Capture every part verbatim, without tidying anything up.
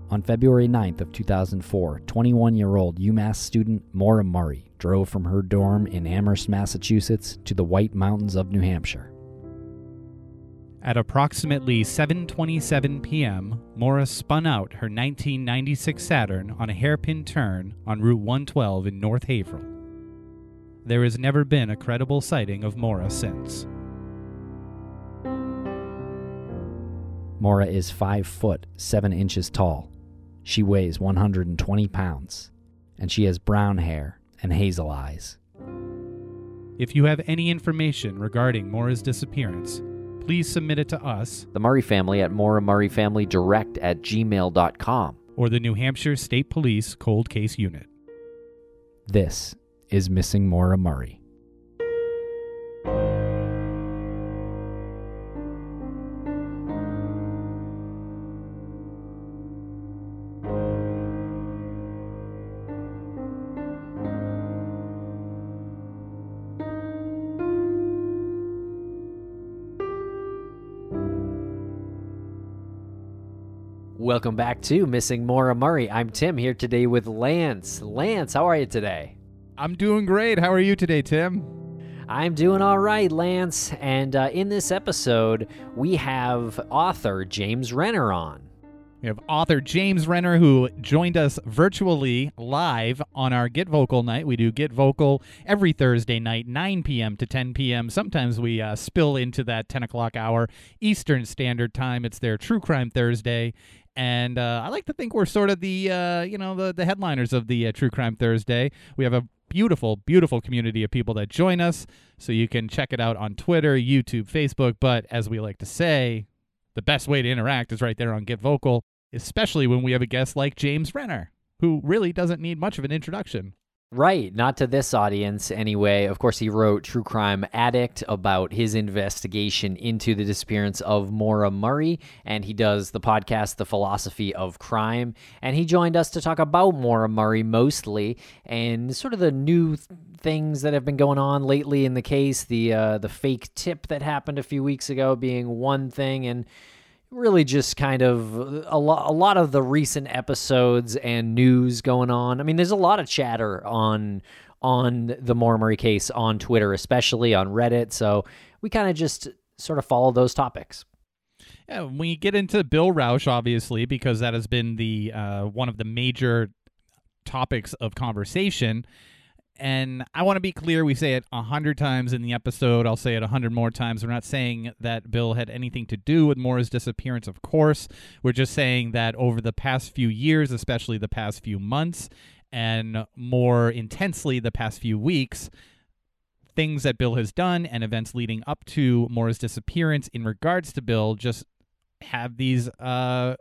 On February ninth of two thousand four, twenty-one-year-old UMass student Maura Murray drove from her dorm in Amherst, Massachusetts to the White Mountains of New Hampshire. At approximately seven twenty-seven p.m., Maura spun out her nineteen ninety-six Saturn on a hairpin turn on Route one twelve in North Haverhill. There has never been a credible sighting of Maura since. Maura is five foot seven inches tall. She weighs one hundred twenty pounds, and she has brown hair and hazel eyes. If you have any information regarding Maura's disappearance, please submit it to us, The Murray Family at Maura Murray Family Direct at gmail dot com. or the New Hampshire State Police Cold Case Unit. This is Missing Maura Murray. Welcome back to Missing Maura Murray. I'm Tim here today with Lance. Lance, how are you today? I'm doing great. How are you today, Tim? I'm doing all right, Lance. And uh, in this episode, we have author James Renner on. We have author James Renner, who joined us virtually live on our Get Vocal night. We do Get Vocal every Thursday night, nine p.m. to ten p.m. Sometimes we uh, spill into that ten o'clock hour Eastern Standard Time. It's their True Crime Thursday. And uh, I like to think we're sort of the, uh, you know, the, the headliners of the uh, True Crime Thursday. We have a beautiful, beautiful community of people that join us, so you can check it out on Twitter, YouTube, Facebook. But as we like to say, the best way to interact is right there on Get Vocal, especially when we have a guest like James Renner, who really doesn't need much of an introduction. Right, not to this audience anyway. Of course, he wrote True Crime Addict about his investigation into the disappearance of Maura Murray, and he does the podcast The Philosophy of Crime, and he joined us to talk about Maura Murray mostly, and sort of the new th- things that have been going on lately in the case, the uh, the fake tip that happened a few weeks ago being one thing, and really just kind of a, lo- a lot of the recent episodes and news going on. I mean, there's a lot of chatter on on the Maura Murray case on Twitter, especially on Reddit. So we kind of just sort of follow those topics. Yeah, we get into Bill Rausch, obviously, because that has been the uh, one of the major topics of conversation. And I want to be clear, we say it a hundred times in the episode. I'll say it a hundred more times. We're not saying that Bill had anything to do with Maura's disappearance, of course. We're just saying that over the past few years, especially the past few months, and more intensely the past few weeks, things that Bill has done and events leading up to Maura's disappearance in regards to Bill just have these uh,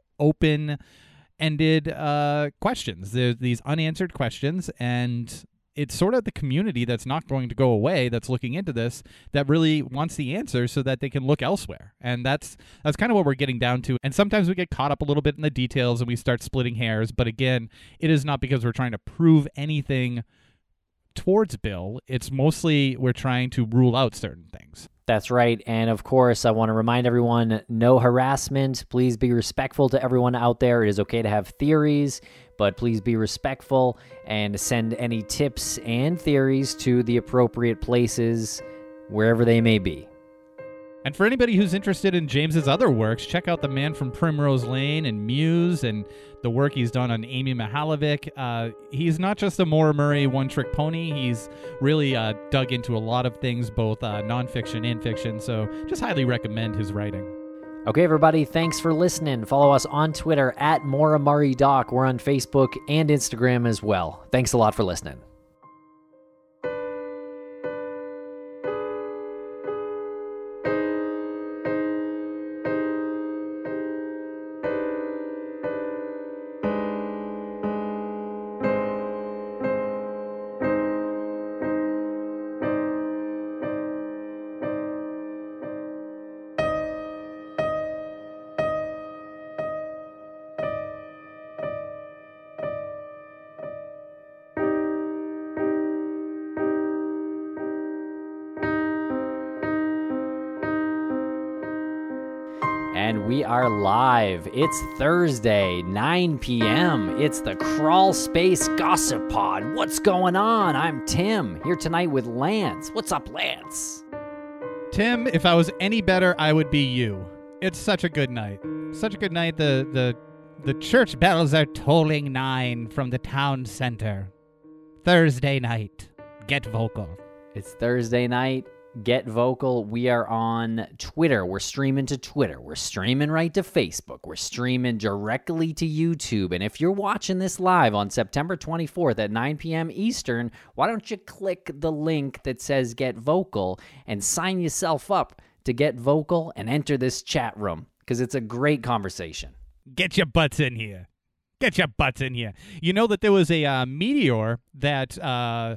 open-ended uh, questions. There's these unanswered questions, and it's sort of the community that's not going to go away, that's looking into this, that really wants the answers so that they can look elsewhere. And that's that's kind of what we're getting down to. And sometimes we get caught up a little bit in the details and we start splitting hairs. But again, it is not because we're trying to prove anything towards Bill. It's mostly we're trying to rule out certain things. That's right. And of course, I want to remind everyone, no harassment. Please be respectful to everyone out there. It is okay to have theories, but please be respectful and send any tips and theories to the appropriate places, wherever they may be. And for anybody who's interested in James's other works, check out The Man from Primrose Lane and Muse and the work he's done on Amy Mihalovic. Uh, he's not just a Maura Murray one-trick pony. He's really uh, dug into a lot of things, both uh, nonfiction and fiction, so just highly recommend his writing. Okay, everybody, thanks for listening. Follow us on Twitter at Maura Murray Doc. We're on Facebook and Instagram as well. Thanks a lot for listening. And we are live. It's Thursday, nine p.m. It's the Crawl Space Gossip Pod. What's going on? I'm Tim, here tonight with Lance. What's up, Lance? Tim, if I was any better, I would be you. It's such a good night. Such a good night. The the the church bells are tolling nine from the town center. Thursday night. Get vocal. It's Thursday night. Get vocal. We are on Twitter. We're streaming to Twitter. We're streaming right to Facebook. We're streaming directly to YouTube. And if you're watching this live on September twenty-fourth at nine p.m. Eastern, why don't you click the link that says Get Vocal and sign yourself up to get vocal and enter this chat room, because it's a great conversation. Get your butts in here. Get your butts in here. You know that there was a uh, meteor that uh,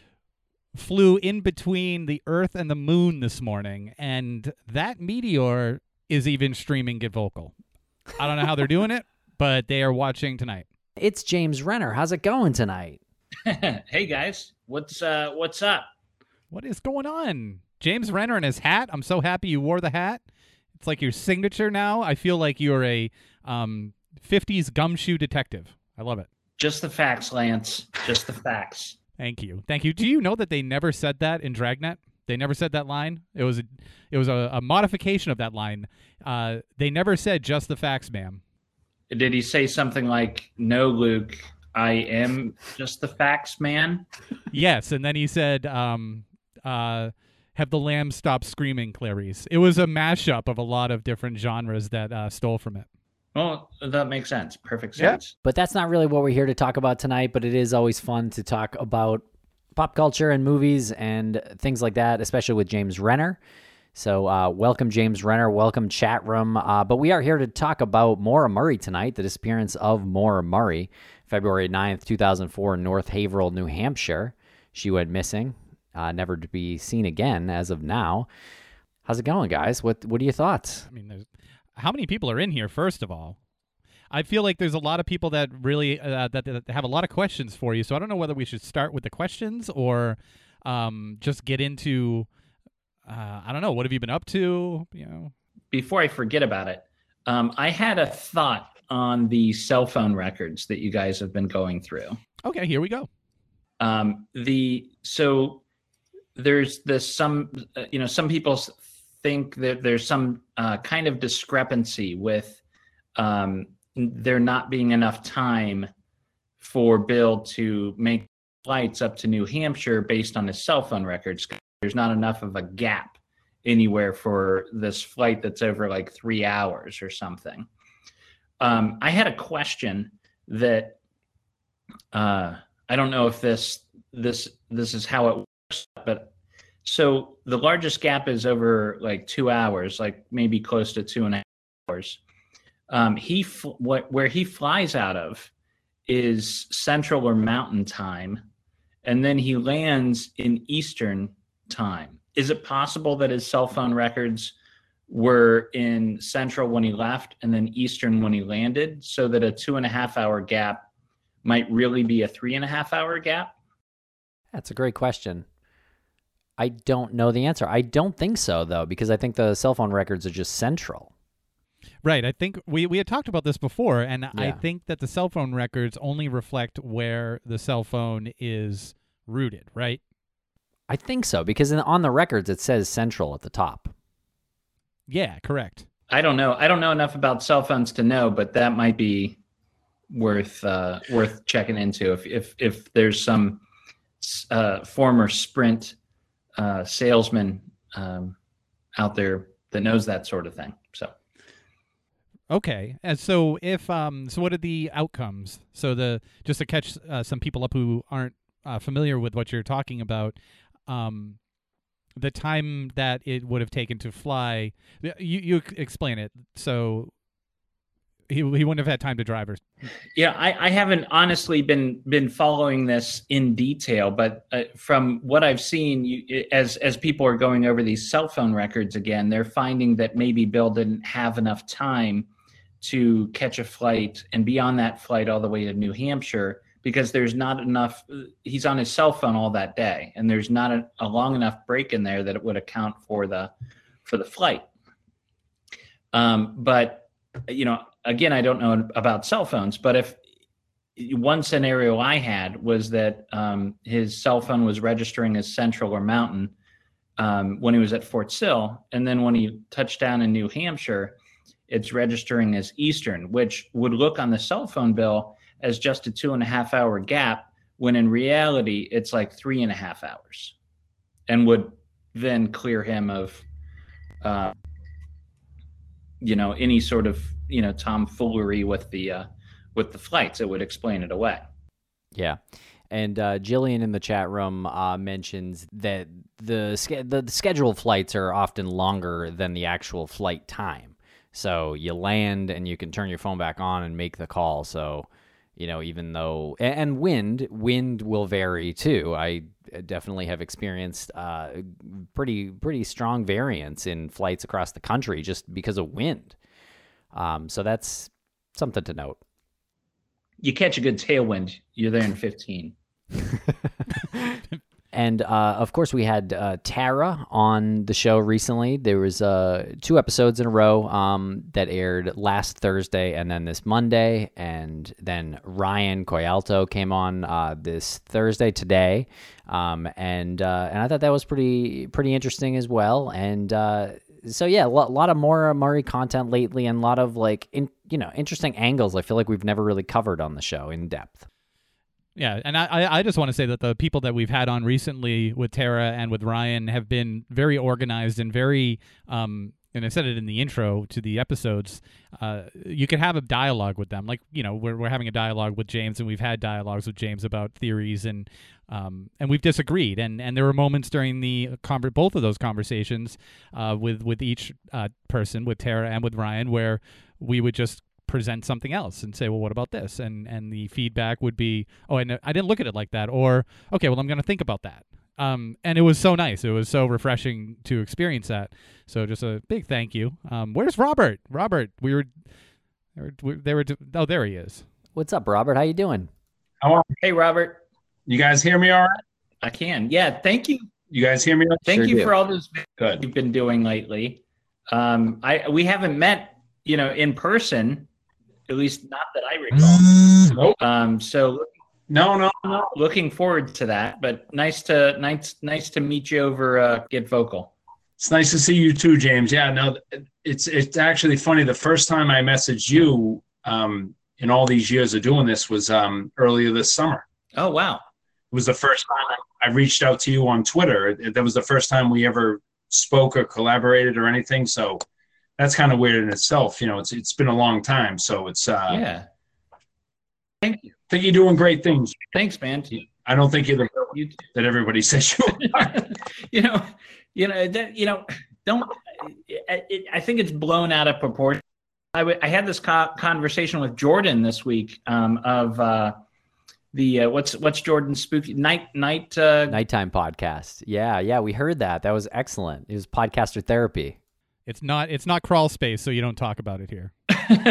flew in between the Earth and the Moon this morning, and that meteor is even streaming Get Vocal. I don't know how they're doing it, but they are watching tonight. It's James Renner. How's it going tonight? Hey guys, what's uh, what's up? What is going on? James Renner and his hat. I'm so happy you wore the hat. It's like your signature now. I feel like you're a um, fifties gumshoe detective. I love it. Just the facts, Lance. Just the facts. Thank you. Thank you. Do you know that they never said that in Dragnet? They never said that line. It was a, it was a, a modification of that line. Uh, they never said just the facts, ma'am. Did he say something like, "No, Luke, I am just the facts, man"? Yes, and then he said, um, uh, "Have the lambs stop screaming, Clarice." It was a mashup of a lot of different genres that uh, stole from it. Well, that makes sense. Perfect sense. But that's not really what we're here to talk about tonight, but it is always fun to talk about pop culture and movies and things like that, especially with James Renner. So uh, welcome, James Renner. Welcome, chat room. Uh, but we are here to talk about Maura Murray tonight, the disappearance of Maura Murray, February ninth, two thousand four, in North Haverhill, New Hampshire. She went missing, uh, never to be seen again as of now. How's it going, guys? What What are your thoughts? I mean, there's how many people are in here, first of all? I feel like there's a lot of people that really uh, that, that have a lot of questions for you, so I don't know whether we should start with the questions or um, just get into, uh, I don't know, what have you been up to? You know, Before I forget about it, um, I had a thought on the cell phone records that you guys have been going through. Okay, here we go. Um, the so there's this some uh, you know some people think that there's some uh, kind of discrepancy with um, there not being enough time for Bill to make flights up to New Hampshire based on his cell phone records. There's not enough of a gap anywhere for this flight that's over like three hours or something. Um, I had a question that uh, I don't know if this this this is how it works, but so the largest gap is over like two hours, like maybe close to two and a half hours. Um, he fl- what where he flies out of is Central or Mountain Time, and then he lands in Eastern Time. Is it possible that his cell phone records were in Central when he left and then Eastern when he landed, so that a two and a half hour gap might really be a three and a half hour gap? That's a great question. I don't know the answer. I don't think so, though, because I think the cell phone records are just central. Right. I think we, we had talked about this before, and Yeah. I think that the cell phone records only reflect where the cell phone is rooted, right? I think so, because in, on the records it says central at the top. Yeah, correct. I don't know. I don't know enough about cell phones to know, but that might be worth uh, worth checking into if if if there's some uh, former Sprint uh, salesman um, out there that knows that sort of thing. So. Okay, and so if um, so, what are the outcomes? So the just to catch uh, some people up who aren't uh, familiar with what you're talking about, um, the time that it would have taken to fly. You you explain it. So he he wouldn't have had time to drive. Or... Yeah, I, I haven't honestly been been following this in detail, but uh, from what I've seen, you, as as people are going over these cell phone records again, they're finding that maybe Bill didn't have enough time to catch a flight and be on that flight all the way to New Hampshire, because there's not enough, he's on his cell phone all that day, and there's not a, a long enough break in there that it would account for the for the flight. Um, but, you know, again, I don't know about cell phones, but if one scenario I had was that um, his cell phone was registering as Central or Mountain um, when he was at Fort Sill. And then when he touched down in New Hampshire, it's registering as Eastern, which would look on the cell phone bill as just a two and a half hour gap, when in reality, it's like three and a half hours, and would then clear him of, uh, you know, any sort of, you know, tomfoolery with the, uh, with the flights. It would explain it away. Yeah. And uh, Jillian in the chat room uh, mentions that the, the the scheduled flights are often longer than the actual flight time. So you land and you can turn your phone back on and make the call. So, you know, even though, and wind, wind will vary too. I definitely have experienced uh, pretty, pretty strong variance in flights across the country just because of wind. Um, so that's something to note. You catch a good tailwind, you're there in fifteen. And, uh, of course, we had uh, Tara on the show recently. There was uh, two episodes in a row um, that aired last Thursday and then this Monday. And then Ryan Coyalto came on uh, this Thursday today. Um, and uh, and I thought that was pretty pretty interesting as well. And uh, so, yeah, a lot, lot of Maura Murray content lately, and a lot of, like, in, you know, interesting angles I feel like we've never really covered on the show in depth. Yeah, and I, I just want to say that the people that we've had on recently with Tara and with Ryan have been very organized and very, um, and I said it in the intro to the episodes, uh, you can have a dialogue with them. Like, you know, we're, we're having a dialogue with James, and we've had dialogues with James about theories, and um, and we've disagreed. And, and there were moments during the conver- both of those conversations uh, with, with each uh, person, with Tara and with Ryan, where we would just present something else and say, well, what about this? And and the feedback would be, oh, I, I didn't look at it like that. Or, okay, well, I'm going to think about that. Um, and it was so nice. It was so refreshing to experience that. So just a big thank you. Um, where's Robert? Robert, we were, they were, they were, oh, there he is. What's up, Robert? How you doing? How are Hey, Robert. you guys hear me all right? I can. Yeah. Thank you. You guys hear me? all right? Thank Sure you do. for all those videos Good. you've been doing lately. Um, I we haven't met, you know, in person, at least not that I recall. Nope. Um, so No, no, no. looking forward to that. But nice to nice nice to meet you over uh, Get Vocal. It's nice to see you too, James. Yeah, no, it's it's actually funny. The first time I messaged you um, in all these years of doing this was um, earlier this summer. Oh wow. It was the first time I reached out to you on Twitter. That was the first time we ever spoke or collaborated or anything. So that's kind of weird in itself. You know, it's it's been a long time. So it's uh, Yeah. Thank you. I think you're doing great things. Thanks, man. I don't think you're the You, that everybody says you are. you know, you know that you know. Don't. It, it, I think it's blown out of proportion. I, w- I had this co- conversation with Jordan this week um, of uh, the uh, what's what's Jordan's spooky night night. Uh, Nighttime podcast. Yeah, yeah, we heard that. That was excellent. It was podcaster therapy. It's not, it's not crawl space, so you don't talk about it here.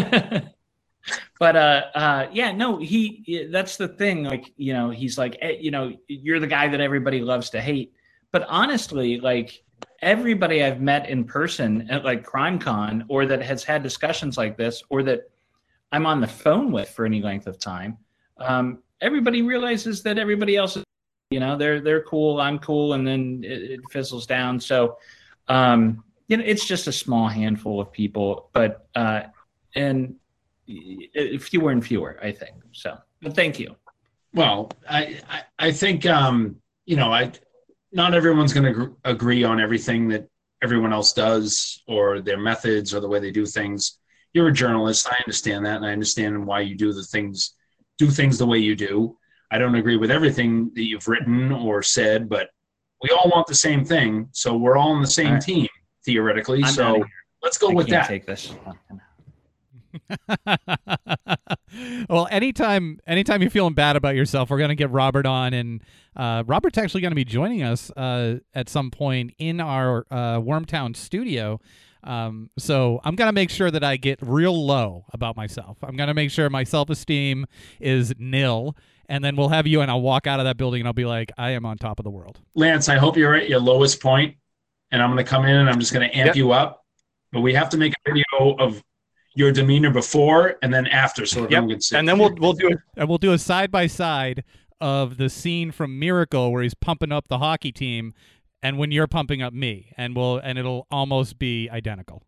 But uh, uh, yeah, no, he. That's the thing. Like, you know, he's like, eh, you know, you're the guy that everybody loves to hate. But honestly, like everybody I've met in person at like CrimeCon, or that has had discussions like this, or that I'm on the phone with for any length of time, um, everybody realizes that everybody else is, you know, they're they're cool, I'm cool, and then it, it fizzles down. So, um, you know, it's just a small handful of people, but uh, and. Fewer and fewer, I think. So, but thank you. Well, I, I, I think, um, you know, I, not everyone's going to gr- agree on everything that everyone else does, or their methods, or the way they do things. You're a journalist. I understand that. And I understand why you do the things, do things the way you do. I don't agree with everything that you've written or said, but we all want the same thing. So we're all on the same right. team, theoretically. I'm So let's go I with can't that. take this. Well, anytime anytime you're feeling bad about yourself, we're going to get Robert on, and uh, Robert's actually going to be joining us uh, at some point in our uh, Wormtown studio. Um, so I'm going to make sure that I get real low about myself. I'm going to make sure my self-esteem is nil, and then we'll have you, and I'll walk out of that building, and I'll be like, I am on top of the world. Lance, I hope you're at your lowest point, and I'm going to come in and I'm just going to amp Yep. you up. but we have to make a video of your demeanor before and then after, so everyone Yep. can see. And then we'll we'll do it. And we'll do a side by side of the scene from Miracle where he's pumping up the hockey team, and when you're pumping up me, and we'll and it'll almost be identical.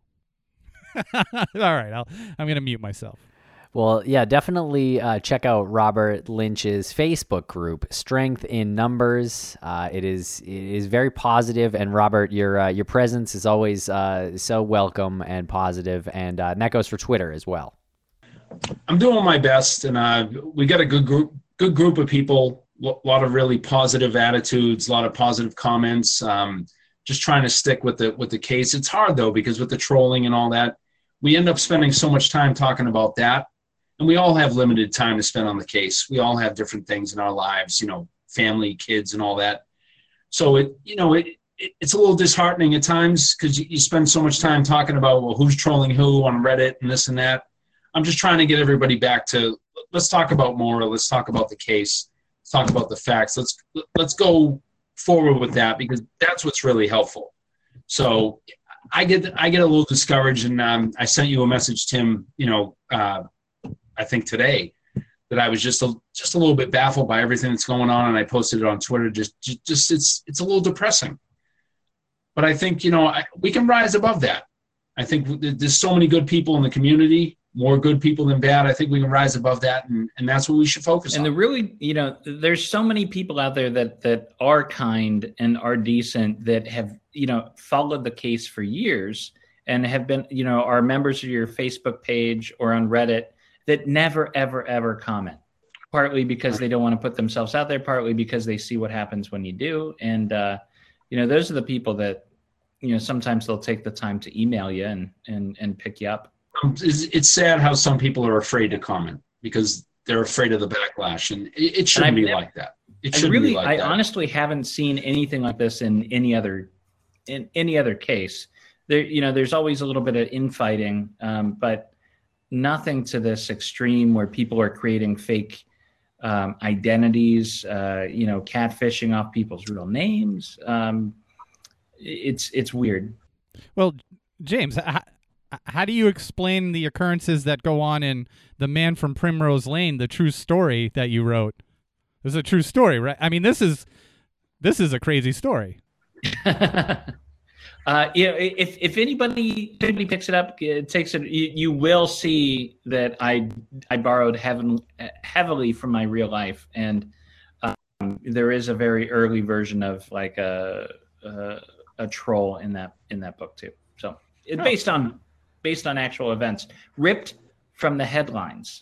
All right, I'll, I'm gonna mute myself. Well, yeah, definitely uh, check out Robert Lynch's Facebook group, Strength in Numbers. Uh, it is it is very positive, and Robert, your uh, your presence is always uh, so welcome and positive, and, uh, and that goes for Twitter as well. I'm doing my best, and uh, we got a good group, good group of people. A lot of really positive attitudes, a lot of positive comments. Um, just trying to stick with the with the case. It's hard though, because with the trolling and all that, we end up spending so much time talking about that. And we all have limited time to spend on the case. We all have different things in our lives, you know, family, kids, and all that. So it, you know, it, it it's a little disheartening at times because you, you spend so much time talking about, well, who's trolling who on Reddit and this and that. I'm just trying to get everybody back to, let's talk about Maura. Let's talk about the case. Let's talk about the facts. Let's let's go forward with that, because that's what's really helpful. So I get I get a little discouraged, and um, I sent you a message, Tim. You know. Uh, I think today, that I was just a, just a little bit baffled by everything that's going on, and I posted it on Twitter. Just, just, just it's it's a little depressing. But I think, you know, I, we can rise above that. I think there's so many good people in the community, more good people than bad. I think we can rise above that, and, and that's what we should focus and on. And the really, you know, there's so many people out there that that are kind and are decent, that have, you know, followed the case for years and have been, you know, are members of your Facebook page or on Reddit, that never, ever, ever comment, partly because they don't want to put themselves out there, partly because they see what happens when you do. And, uh, you know, those are the people that, you know, sometimes they'll take the time to email you and, and, and pick you up. Um, it's, it's sad how some people are afraid to comment because they're afraid of the backlash, and it, it shouldn't be never, like that. It shouldn't really, be like I that. honestly haven't seen anything like this in any other, in any other case. There, you know, there's always a little bit of infighting, um, but nothing to this extreme where people are creating fake um, identities, uh, you know, catfishing off people's real names. Um, it's it's weird. Well, James, how, how do you explain the occurrences that go on in The Man from Primrose Lane, the true story that you wrote? This is a true story, right? I mean, this is this is a crazy story. Uh, you know, if if anybody if anybody picks it up, it takes it. You, you will see that I I borrowed heaven, heavily from my real life, and um, there is a very early version of like a a, a troll in that in that book too. So it's oh. based on based on actual events, ripped from the headlines.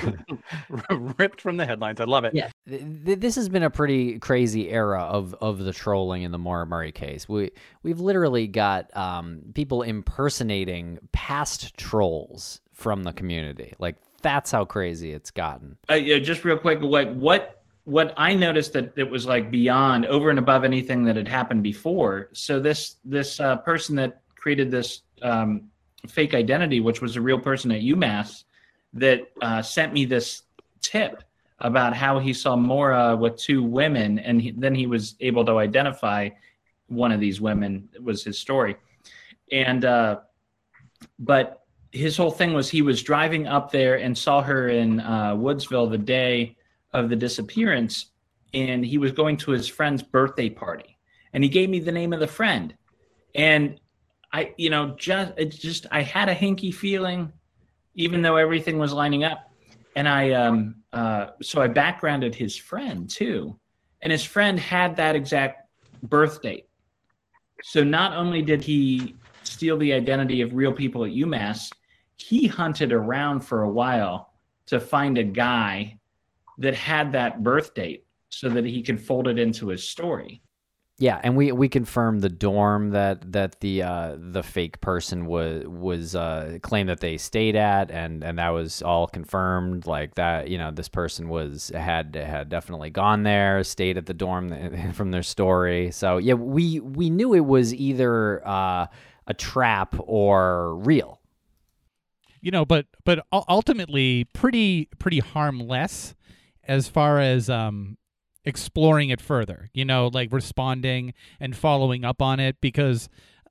Ripped from the headlines. I love it. Yeah, this has been a pretty crazy era of, of the trolling in the Maura Murray case. We we've literally got um, people impersonating past trolls from the community. Like, that's how crazy it's gotten. Uh, yeah, just real quick, what what what I noticed that it was like beyond, over and above anything that had happened before. So this this uh, person that created this um, fake identity, which was a real person at UMass, that uh, sent me this tip about how he saw Maura with two women, and he, then he was able to identify one of these women. It was his story. And uh, but his whole thing was he was driving up there and saw her in uh, Woodsville the day of the disappearance, and he was going to his friend's birthday party, and he gave me the name of the friend. And I, you know, just it just I had a hinky feeling, even though everything was lining up. And I, um, uh, so I backgrounded his friend too. And his friend had that exact birth date. So not only did he steal the identity of real people at UMass, he hunted around for a while to find a guy that had that birth date so that he could fold it into his story. Yeah, and we, we confirmed the dorm that that the uh, the fake person was was uh, claimed that they stayed at, and, and that was all confirmed. Like that, you know, this person was had had definitely gone there, stayed at the dorm from their story. So yeah, we we knew it was either uh, a trap or real. You know, but but ultimately pretty pretty harmless as far as um. exploring it further, you know, like responding and following up on it, because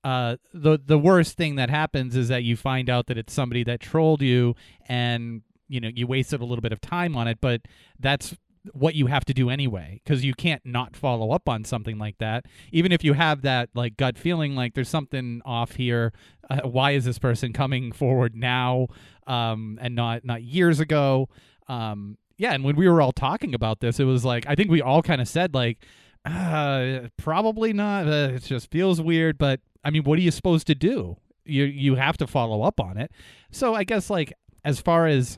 uh, the the worst thing that happens is that you find out that it's somebody that trolled you, and you know you wasted a little bit of time on it. But that's what you have to do anyway, because you can't not follow up on something like that, even if you have that like gut feeling like there's something off here. Uh, why is this person coming forward now, um, and not not years ago? Um, yeah, and when we were all talking about this, it was like I think we all kind of said like, uh, probably not. Uh, it just feels weird, but I mean, what are you supposed to do? You you have to follow up on it. So I guess like as far as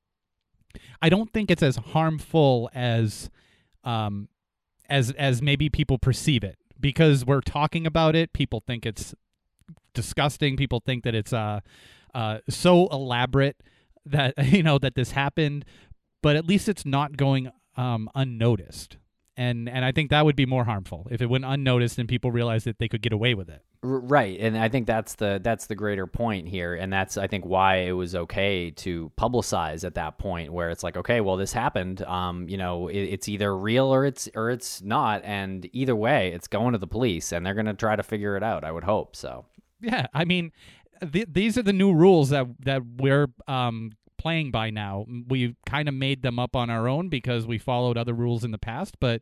I don't think it's as harmful as um as as maybe people perceive it, because we're talking about it. People think it's disgusting. People think that it's uh uh so elaborate that you know that this happened, but at least it's not going um unnoticed. And and I think that would be more harmful if it went unnoticed and people realized that they could get away with it. Right, and I think that's the that's the greater point here, and that's I think why it was okay to publicize at that point, where it's like, okay, well, this happened. Um, you know, it, it's either real or it's or it's not, and either way, it's going to the police, and they're going to try to figure it out. I would hope so. Yeah, I mean, th- these are the new rules that that we're um. playing by now. We kind of made them up on our own because we followed other rules in the past, but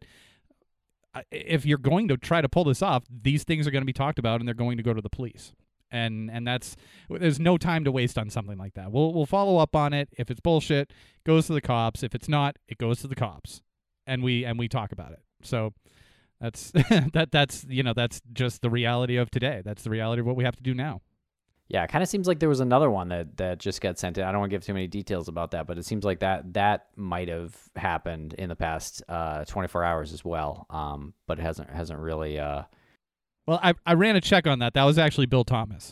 if you're going to try to pull this off, these things are going to be talked about and they're going to go to the police. And and that's there's no time to waste on something like that. We'll we'll follow up on it. If it's bullshit, it goes to the cops. If it's not, it goes to the cops. And we and we talk about it. So that's that that's you know, that's just the reality of today. That's the reality of what we have to do now. Yeah, it kind of seems like there was another one that, that just got sent in. I don't want to give too many details about that, but it seems like that that might have happened in the past uh, twenty-four hours as well. Um, but it hasn't hasn't really. Uh... Well, I I ran a check on that. That was actually Bill Thomas.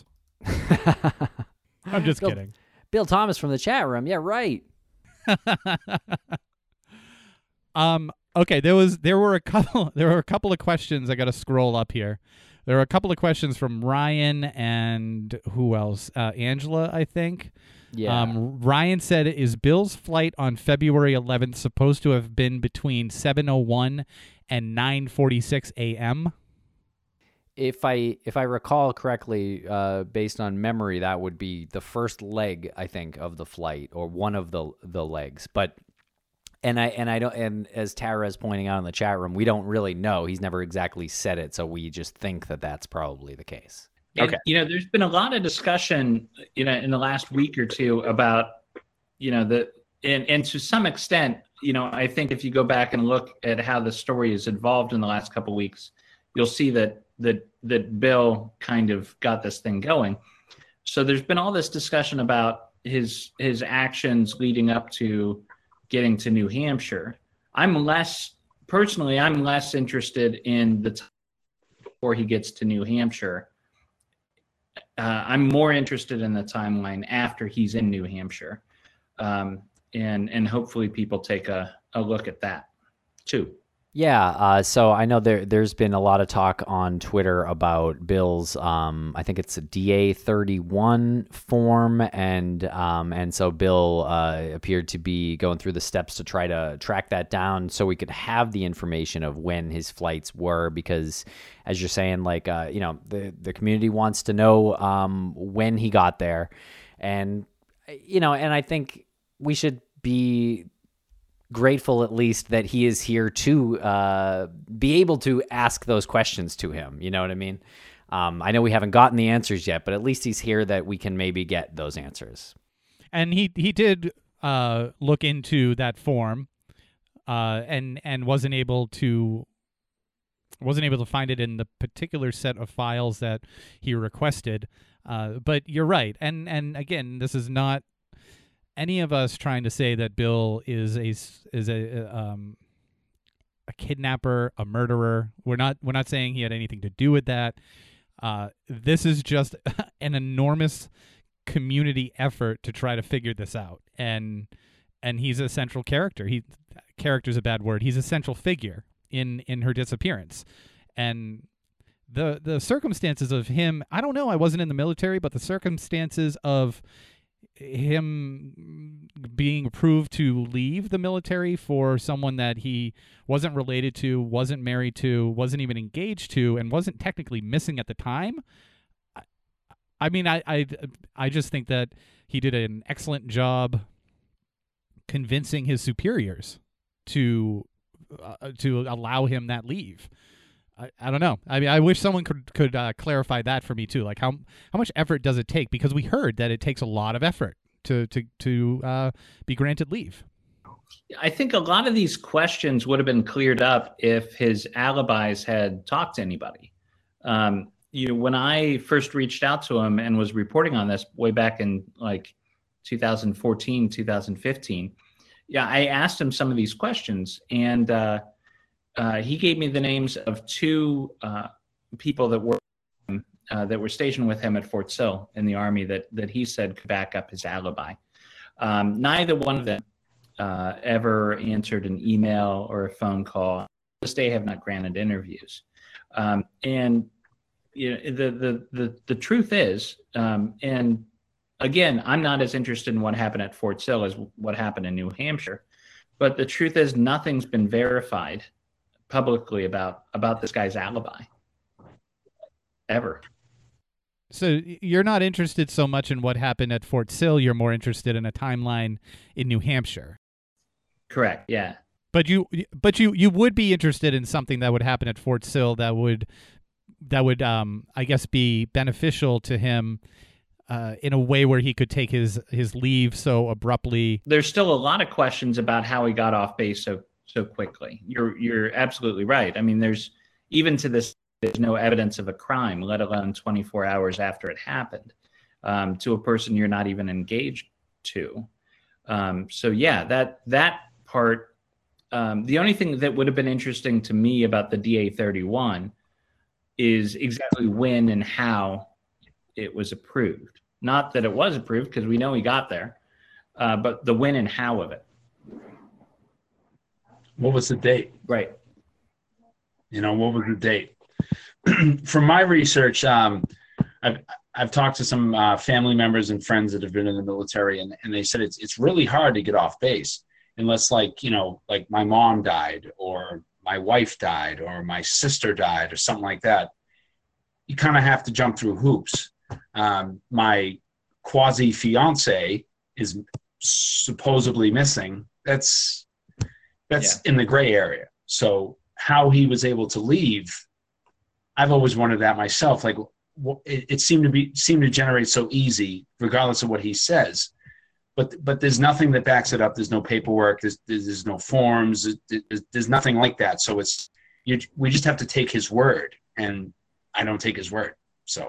I'm just Bill, kidding. Bill Thomas from the chat room. Yeah, right. um. Okay. There was there were a couple there were a couple of questions. I got to scroll up here. There are a couple of questions from Ryan and who else? Uh, Angela, I think. Yeah. Um, Ryan said, is Bill's flight on February eleventh supposed to have been between seven oh one and nine forty-six a.m.? If I if I recall correctly, uh, based on memory, that would be the first leg, I think, of the flight, or one of the the legs. But And I and I don't and as Tara is pointing out in the chat room, we don't really know. He's never exactly said it, so we just think that that's probably the case. And, Okay. you know, there's been a lot of discussion, you know, in the last week or two about, you know, the and and to some extent, you know, I think if you go back and look at how the story has evolved in the last couple of weeks, you'll see that that that Bill kind of got this thing going. So there's been all this discussion about his his actions leading up to getting to New Hampshire. I'm less personally, I'm less interested in the time before he gets to New Hampshire. Uh, I'm more interested in the timeline after he's in New Hampshire, um, and and hopefully people take a, a look at that too. Yeah, uh, so I know there there's been a lot of talk on Twitter about Bill's, um, I think it's a D A thirty-one form, and um, and so Bill uh, appeared to be going through the steps to try to track that down so we could have the information of when his flights were, because as you're saying, like, uh, you know, the, the community wants to know um, when he got there, and, you know, and I think we should be grateful at least that he is here to uh, be able to ask those questions to him. You know what I mean? Um, I know we haven't gotten the answers yet, but at least he's here that we can maybe get those answers. And he he did uh, look into that form, uh, and and wasn't able to wasn't able to find it in the particular set of files that he requested. Uh, but you're right, and and again, this is not any of us trying to say that Bill is a is a um a kidnapper, a murderer. We're not we're not saying he had anything to do with that. Uh, this is just an enormous community effort to try to figure this out, and and he's a central character. He character's a bad word. He's a central figure in in her disappearance, and the the circumstances of him. I don't know. I wasn't in the military, but the circumstances of him being approved to leave the military for someone that he wasn't related to, wasn't married to, wasn't even engaged to, and wasn't technically missing at the time, I mean, I, I, I just think that he did an excellent job convincing his superiors to uh, to allow him that leave. I, I don't know. I mean, I wish someone could could uh, clarify that for me too. Like, how how much effort does it take? Because we heard that it takes a lot of effort to to to uh, be granted leave. I think a lot of these questions would have been cleared up if his alibis had talked to anybody. Um, you know, when I first reached out to him and was reporting on this way back in like two thousand fourteen, two thousand fifteen, yeah, I asked him some of these questions, and uh, uh, he gave me the names of two uh, people that were uh, that were stationed with him at Fort Sill in the Army that that he said could back up his alibi. Um, neither one of them uh, ever answered an email or a phone call. To this day, have not granted interviews. Um, and you know, the the the the truth is, um, and again, I'm not as interested in what happened at Fort Sill as what happened in New Hampshire. But the truth is, nothing's been verified publicly about about this guy's alibi ever. So you're not interested so much in what happened at Fort Sill. You're more interested in a timeline in New Hampshire. Correct. Yeah. But you, but you, you would be interested in something that would happen at Fort Sill that would, that would, um, I guess, be beneficial to him, uh, in a way where he could take his his leave so abruptly. There's still a lot of questions about how he got off base so so quickly. You're you're absolutely right. I mean, there's even to this, there's no evidence of a crime, let alone twenty-four hours after it happened, um, to a person you're not even engaged to. Um, so yeah, that that part. Um, the only thing that would have been interesting to me about the D A thirty-one is exactly when and how it was approved. Not that it was approved, because we know he got there, uh, but the when and how of it. What was the date? Right. You know, what was the date? From my research, um, I've I've talked to some uh, family members and friends that have been in the military, and, and they said it's it's really hard to get off base unless, like, you know, like my mom died or my wife died or my sister died or something like that. You kind of have to jump through hoops. Um, my quasi fiance is supposedly missing. That's that's yeah. in the gray area. So how he was able to leave, I've always wondered that myself. Like, it, it seemed to be seemed to generate so easy, regardless of what he says. But but there's nothing that backs it up. There's no paperwork. There's there's no forms. There's, there's nothing like that. So it's you. We just have to take his word, and I don't take his word. So.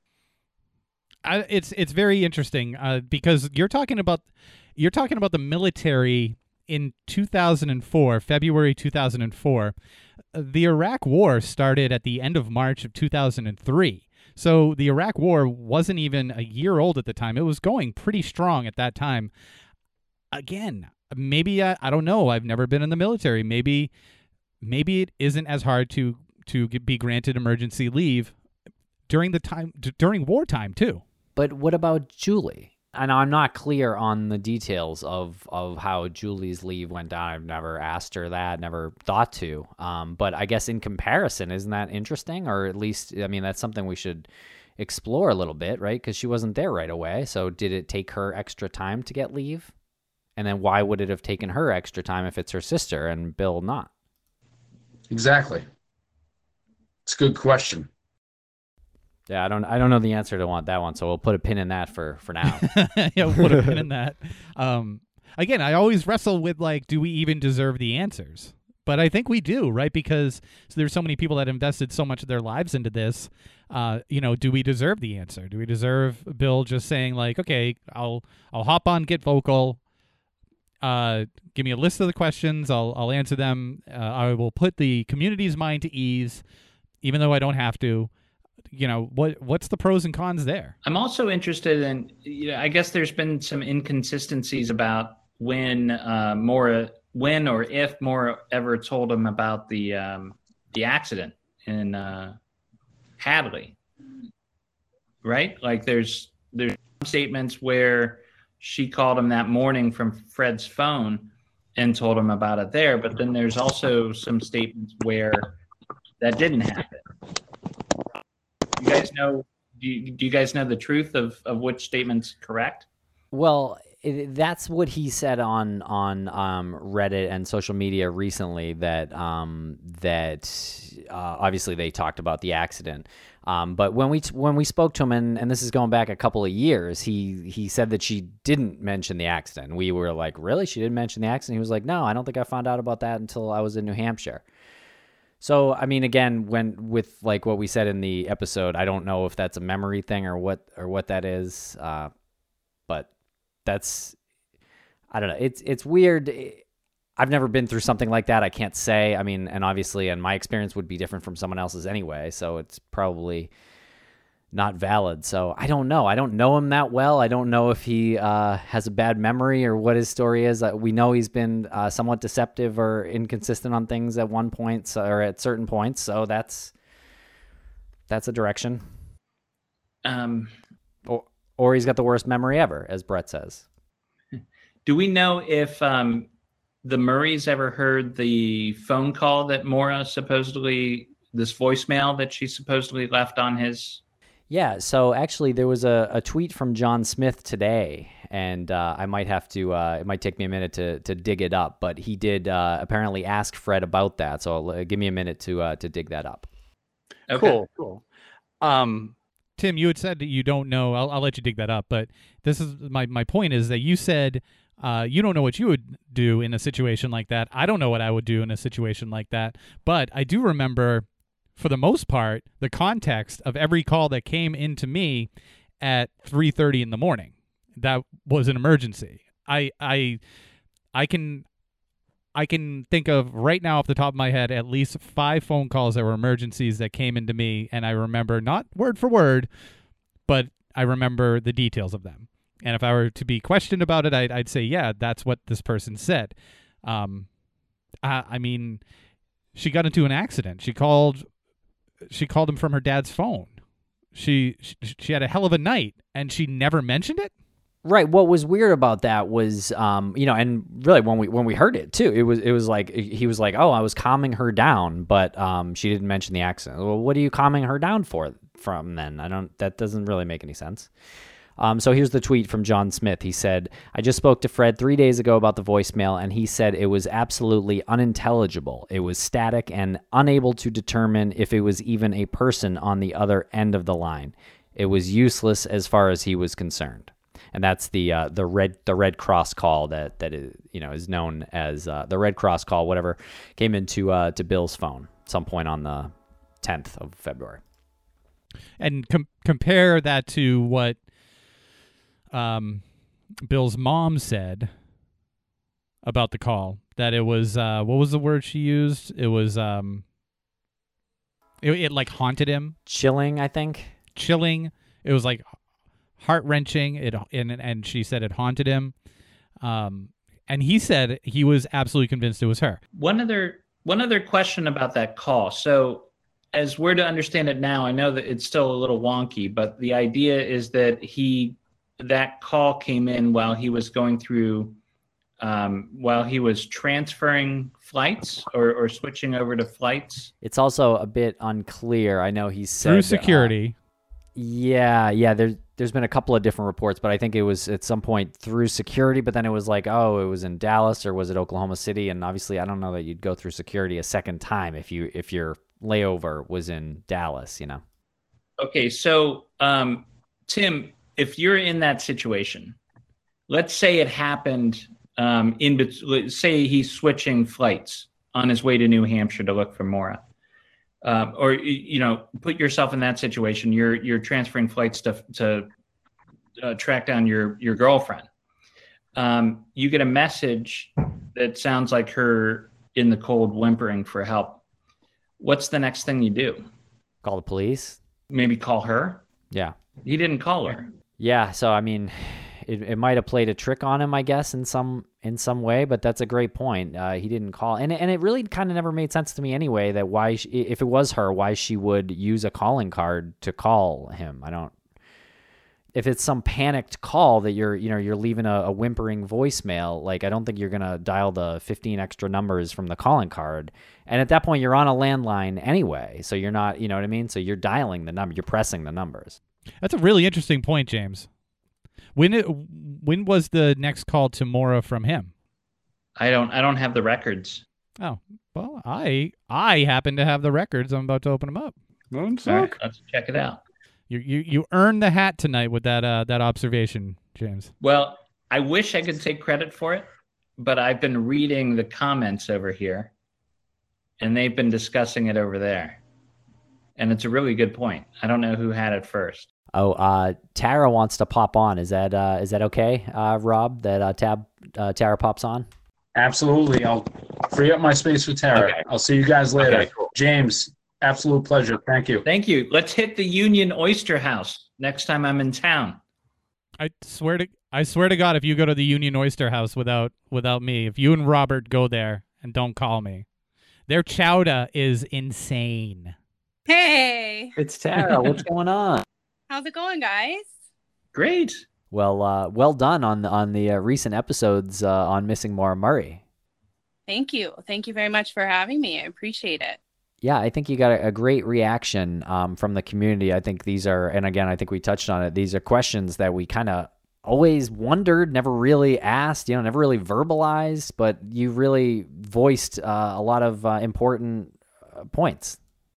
I, it's it's very interesting uh, because you're talking about you're talking about the military in two thousand four, February two thousand four. The Iraq War started at the end of March of two thousand three. So the Iraq War wasn't even a year old at the time. It was going pretty strong at that time. Again, maybe I, I don't know. I've never been in the military. Maybe maybe it isn't as hard to to be granted emergency leave during the time during wartime too. But what about Julie? And I'm not clear on the details of, of how Julie's leave went down. I've never asked her that, never thought to. Um, but I guess in comparison, isn't that interesting? Or at least, I mean, that's something we should explore a little bit, right? Because she wasn't there right away. So did it take her extra time to get leave? And then why would it have taken her extra time if it's her sister and Bill not? Exactly. It's a good question. Yeah, I don't I don't know the answer to want that one, so we'll put a pin in that for, for now. Yeah, we'll put a pin in that. Um, again, I always wrestle with, like, do we even deserve the answers? But I think we do, right? Because so there's so many people that invested so much of their lives into this. Uh, you know, do we deserve the answer? Do we deserve Bill just saying, like, okay, I'll I'll hop on Get Vocal. Uh, give me a list of the questions. I'll I'll answer them. Uh, I will put the community's mind to ease, even though I don't have to. You know, what what's the pros and cons there? I'm also interested in, you know, I guess there's been some inconsistencies about when uh, Maura, when or if Maura ever told him about the um, the accident in uh, Hadley, right? Like there's there's statements where she called him that morning from Fred's phone and told him about it there, but then there's also some statements where that didn't happen. You guys know Do you, do you guys know the truth of, of which statement's correct? Well, it, that's what he said on on um, Reddit and social media recently. That um, that uh, obviously they talked about the accident, um, but when we when we spoke to him, and, and this is going back a couple of years, he he said that she didn't mention the accident. We were like, really? She didn't mention the accident? He was like, no, I don't think I found out about that until I was in New Hampshire. So, I mean, again, when with like what we said in the episode, I don't know if that's a memory thing or what or what that is. Uh, but that's, I don't know. It's it's weird. I've never been through something like that. I can't say. I mean, and obviously, and my experience would be different from someone else's anyway. So it's probably not valid. So I don't know. I don't know him that well. I don't know if he uh, has a bad memory or what his story is. Uh, we know he's been uh, somewhat deceptive or inconsistent on things at one point so, or at certain points. So that's that's a direction. Um, or or he's got the worst memory ever, as Brett says. Do we know if um, the Murrays ever heard the phone call that Maura supposedly, this voicemail that she supposedly left on his? Yeah, so actually there was a, a tweet from John Smith today, and uh, I might have to, uh, it might take me a minute to to dig it up, but he did uh, apparently ask Fred about that, so uh, give me a minute to uh, to dig that up. Okay. Cool, cool. Um, Tim, you had said that you don't know. I'll, I'll let you dig that up, but this is my, my point is that you said uh, you don't know what you would do in a situation like that. I don't know what I would do in a situation like that, but I do remember, for the most part, the context of every call that came into me at three thirty in the morning. That was an emergency. I I I can I can think of right now off the top of my head at least five phone calls that were emergencies that came into me, and I remember not word for word, but I remember the details of them. And if I were to be questioned about it, I'd, I'd say, yeah, that's what this person said. Um, I, I mean, she got into an accident. She called. She called him from her dad's phone. She, she she had a hell of a night, and she never mentioned it. Right. What was weird about that was, um, you know, and really when we when we heard it too, it was it was like he was like, oh, I was calming her down, but um, she didn't mention the accident. Well, what are you calming her down for from then? I don't. That doesn't really make any sense. Um, so here's the tweet from John Smith. He said, I just spoke to Fred three days ago about the voicemail, and he said it was absolutely unintelligible. It was static and unable to determine if it was even a person on the other end of the line. It was useless as far as he was concerned. And that's the uh, the red the Red Cross call that that is, you know, is known as uh, the Red Cross call. Whatever came into uh, to Bill's phone some point on the tenth of February. And com- compare that to what um, Bill's mom said about the call. That it was uh, what was the word she used? It was um, it, it like haunted him. Chilling, I think. Chilling. It was like heart wrenching. It and and she said it haunted him. Um, and he said he was absolutely convinced it was her. One other one other question about that call. So, as we're to understand it now, I know that it's still a little wonky, but the idea is that he that call came in while he was going through, um, while he was transferring flights or, or switching over to flights. It's also a bit unclear. I know he said Through security. Uh, yeah, yeah. There's there's been a couple of different reports, but I think it was at some point through security. But then it was like, oh, it was in Dallas or was it Oklahoma City? And obviously, I don't know that you'd go through security a second time if you if your layover was in Dallas. You know. Okay, so um, Tim, if you're in that situation, let's say it happened um, in bet- say he's switching flights on his way to New Hampshire to look for Maura. Um, or, you know, put yourself in that situation. You're you're transferring flights to to uh, track down your your girlfriend. Um, you get a message that sounds like her in the cold whimpering for help. What's the next thing you do? Call the police. Maybe call her. Yeah. He didn't call her. Yeah. So I mean, it it might have played a trick on him, I guess, in some in some way. But that's a great point. Uh, he didn't call, and and it really kind of never made sense to me anyway. That why she, if it was her, why she would use a calling card to call him. I don't. If it's some panicked call that you're you know you're leaving a, a whimpering voicemail, like I don't think you're gonna dial the fifteen extra numbers from the calling card. And at that point, you're on a landline anyway, so you're not, you know what I mean. So you're dialing the number, you're pressing the numbers. That's a really interesting point, James. When it, when was the next call to Mora from him? I don't I don't have the records. Oh, well, I I happen to have the records. I'm about to open them up. All right, let's check it out. You you you earned the hat tonight with that uh, that observation, James. Well, I wish I could take credit for it, but I've been reading the comments over here, and they've been discussing it over there. And it's a really good point. I don't know who had it first. Oh, uh, Tara wants to pop on. Is that uh, is that okay, uh, Rob? That uh, tab uh, Tara pops on. Absolutely. I'll free up my space for Tara. Okay. I'll see you guys later. Okay, cool. James, absolute pleasure. Thank you. Thank you. Let's hit the Union Oyster House next time I'm in town. I swear to I swear to God, if you go to the Union Oyster House without without me, if you and Robert go there and don't call me, their chowder is insane. Hey, It's Tara. What's going on? how's it going, guys? Great. Well, uh, well done on on the uh, recent episodes uh, on Missing Maura Murray. Thank you. Thank you very much for having me. I appreciate it. Yeah, I think you got a, a great reaction um, from the community. I think these are, and again, I think we touched on it. These are questions that we kind of always wondered, never really asked, you know, never really verbalized, but you really voiced uh, a lot of uh, important uh, points.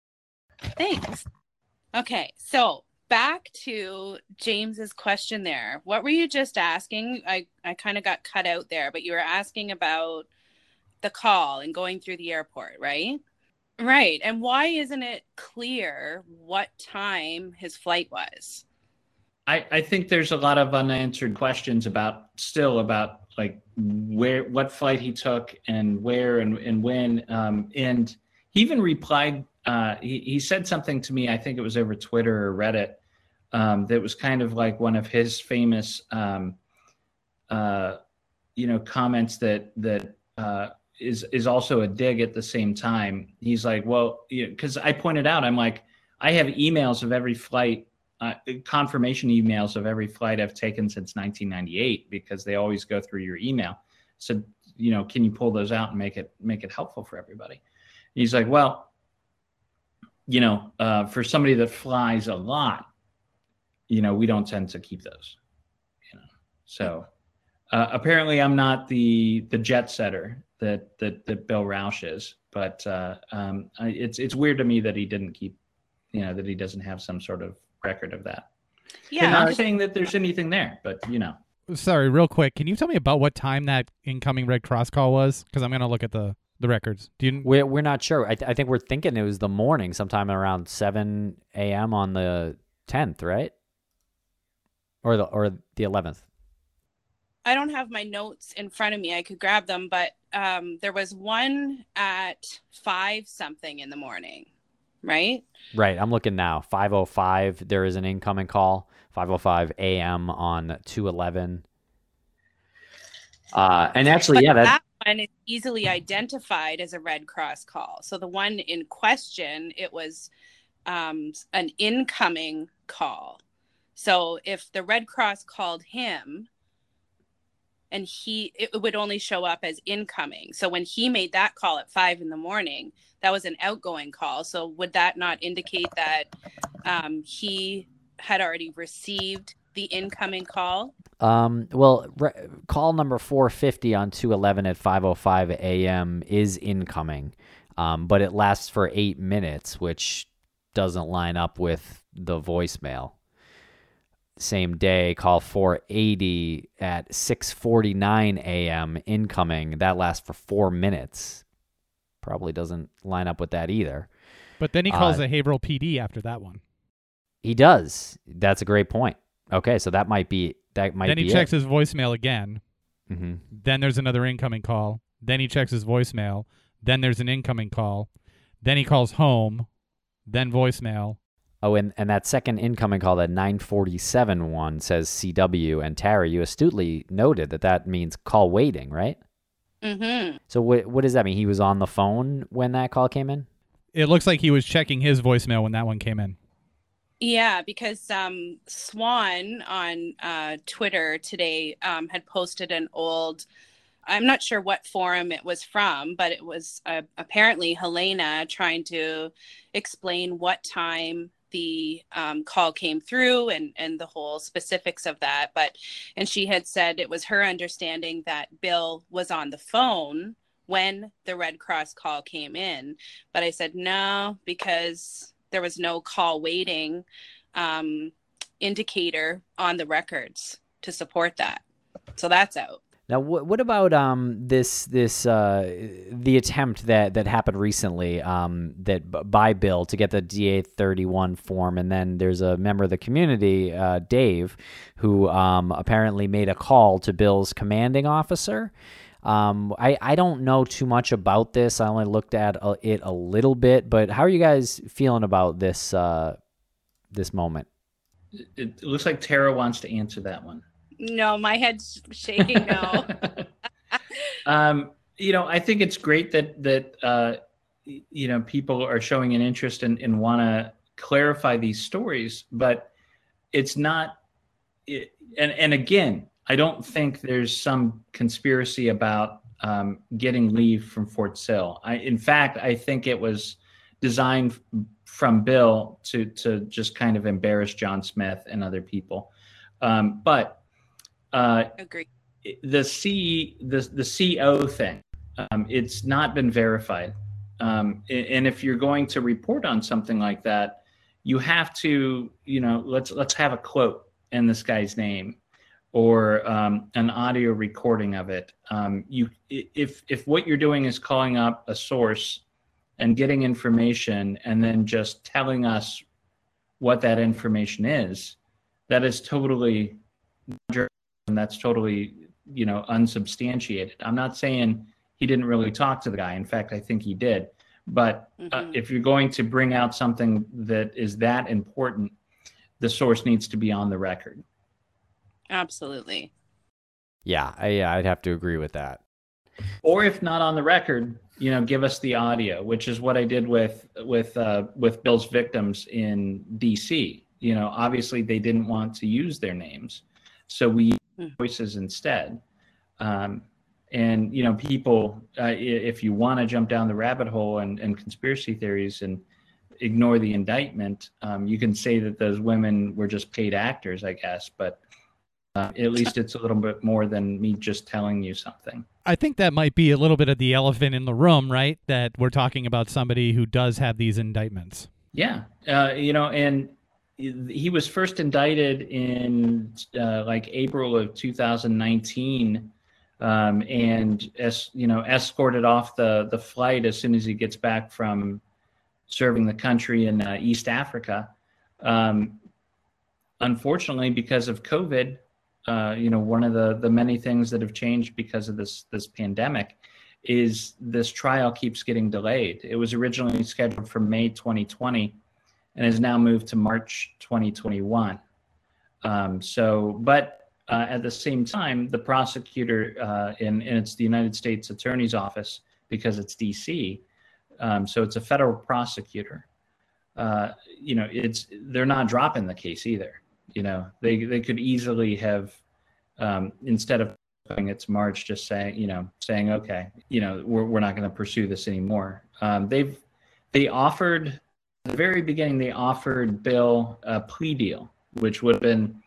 Thanks. Okay, so back to James's question there. What were you just asking? I, I kind of got cut out there, but you were asking about the call and going through the airport, right? Right. And why isn't it clear what time his flight was? I, I think there's a lot of unanswered questions about still about like where what flight he took and where and, and when. Um, and he even replied, uh, he, he said something to me, I think it was over Twitter or Reddit, um, that was kind of like one of his famous um, uh, you know, comments that that uh, is is also a dig at the same time. He's like, well, because I pointed out, I'm like, I have emails of every flight, uh, confirmation emails of every flight I've taken since nineteen ninety-eight, because they always go through your email. So, you know, can you pull those out and make it make it helpful for everybody? He's like, well, you know, uh, for somebody that flies a lot, you know, we don't tend to keep those, you know. So uh, apparently I'm not the the jet setter that that that Bill Roush is, but uh, um, I, it's it's weird to me that he didn't keep, you know, that he doesn't have some sort of record of that. Yeah. And not saying that there's anything there, but you know. Sorry, real quick. Can you tell me about what time that incoming Red Cross call was? Because I'm going to look at the, the records. Do you? We're we're not sure. I th- I think we're thinking it was the morning, sometime around seven a.m. on the tenth, right? Or the or the eleventh. I don't have my notes in front of me. I could grab them, but um, there was one at five something in the morning, right? Right. I'm looking now. five oh five. There is an incoming call. five oh five a.m. on two eleven. Uh, and actually, But yeah, that, that one is easily identified as a Red Cross call. So the one in question, it was um, an incoming call. So if the Red Cross called him, and he, it would only show up as incoming. So when he made that call at five in the morning, that was an outgoing call. So would that not indicate that um, he had already received the incoming call? Um, well, re- call number four fifty on two eleven at five oh five a.m. is incoming, um, but it lasts for eight minutes, which doesn't line up with the voicemail. Same day, call four eighty at six forty-nine a.m. incoming. That lasts for four minutes. Probably doesn't line up with that either. But then he calls Uh, the Haverhill P D after that one. He does. That's a great point. Okay, so that might be that might Then be he checks his voicemail again. Mm-hmm. Then there's another incoming call. Then he checks his voicemail. Then there's an incoming call. Then he calls home. Then voicemail. Oh, and, and that second incoming call, that nine forty-seven one, says C W. And Tara, you astutely noted that that means call waiting, right? Mm-hmm. So what what does that mean? He was on the phone when that call came in? It looks like he was checking his voicemail when that one came in. Yeah, because um, Swan on uh, Twitter today um, had posted an old, I'm not sure what forum it was from, but it was uh, apparently Helena trying to explain what time the um, call came through and and the whole specifics of that. But and she had said it was her understanding that Bill was on the phone when the Red Cross call came in. But I said no, because there was no call waiting um, indicator on the records to support that. So that's out. Now, what what about um this this uh the attempt that that happened recently um that b- by Bill to get the D A thirty-one form, and then there's a member of the community, uh, Dave, who um apparently made a call to Bill's commanding officer. Um, I I don't know too much about this. I only looked at uh, it a little bit, but how are you guys feeling about this uh this moment? It, it looks like Tara wants to answer that one. No, my head's shaking no. um, you know, I think it's great that that uh, you know people are showing an interest and in, in want to clarify these stories, but it's not. It, and and again, I don't think there's some conspiracy about um, getting leave from Fort Sill. I, in fact, I think it was designed from Bill to to just kind of embarrass John Smith and other people, um, but. Uh, Agree. The C the the C O thing, um, it's not been verified, um, and if you're going to report on something like that, you have to, you know, let's let's have a quote in this guy's name, or um, an audio recording of it. Um, you if if what you're doing is calling up a source and getting information, and then just telling us what that information is, that is totally. And that's totally, you know, unsubstantiated. I'm not saying he didn't really talk to the guy. In fact, I think he did. But uh, Mm-hmm. if you're going to bring out something that is that important, the source needs to be on the record. Absolutely. Yeah, I, yeah, I'd have to agree with that. Or if not on the record, you know, give us the audio, which is what I did with with uh, with Bill's victims in D C. You know, obviously they didn't want to use their names, so we voices instead. Um, and, you know, people, uh, if you want to jump down the rabbit hole and, and conspiracy theories and ignore the indictment, um, you can say that those women were just paid actors, I guess. But uh, at least it's a little bit more than me just telling you something. I think that might be a little bit of the elephant in the room, right? That we're talking about somebody who does have these indictments. Yeah. Uh, you know, and he was first indicted in uh, like April of two thousand nineteen, um, and as you know, escorted off the the flight as soon as he gets back from serving the country in uh, East Africa. Um, unfortunately, because of COVID, uh, you know, one of the the many things that have changed because of this this pandemic is this trial keeps getting delayed. It was originally scheduled for May twenty twenty. And has now moved to March twenty twenty-one. Um, so, but uh, at the same time, the prosecutor, uh, in, and it's the United States Attorney's Office because it's D C, um, so it's a federal prosecutor. Uh, you know, it's they're not dropping the case either. You know, they they could easily have um, instead of saying it's March, just saying you know saying okay, you know, we're we're not going to pursue this anymore. Um, they've they offered. At the very beginning, they offered Bill a plea deal, which would have been